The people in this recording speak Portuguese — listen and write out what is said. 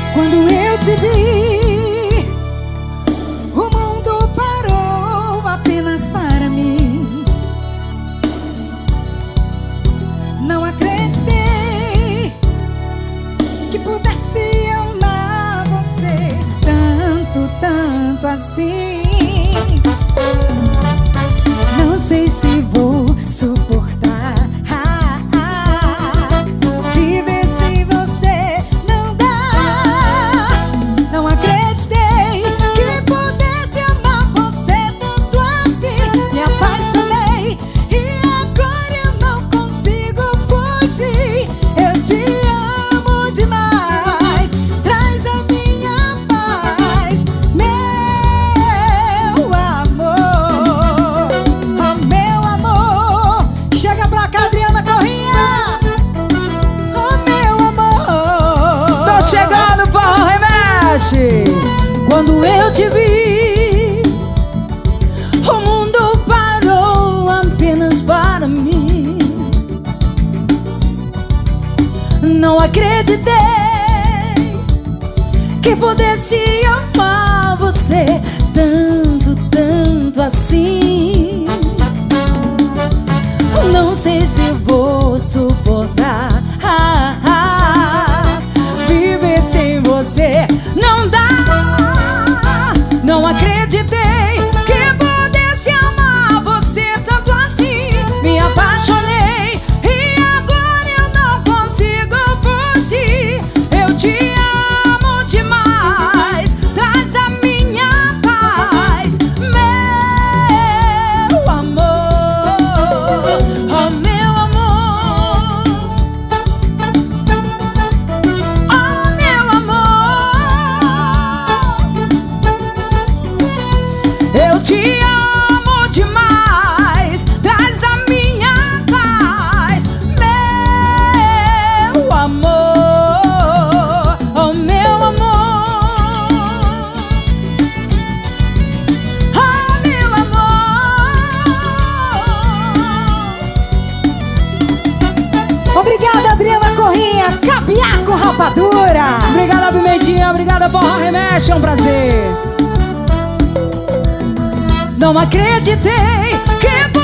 Quando eu te vi, o mundo parou apenas para mim. Não acreditei que pudesse amar você tanto, tanto assim. Não sei se vou suportar viver sem você, não dá. Não acreditei que pudesse amar você tanto assim. Me apaixonei e agora eu não consigo fugir. Eu te amo demais, traz a minha paz, meu amor. Oh, meu amor, chega pra cá, Adriana Corrêa. Oh, meu amor, Tô chegando, Forró Remexe. Quando eu te vi, o mundo parou apenas para mim. Não acreditei que pudesse amar você tanto, tanto assim. Não sei se vou suportar viver sem você, não dá. Não acreditei que pudesse amar você tanto assim. Me apaixonei e agora eu não consigo fugir. Eu te amo demais, traz a minha paz, meu amor. Oh, meu amor. Oh, meu amor. Eu te amo demais, traz a minha paz, meu amor. Oh, meu amor. Oh, meu amor. obrigada, Adriana Corrêa, caviar com rapadura. Obrigada, Pimentinha, obrigada, Forró Remexe, é um prazer. Não acreditei que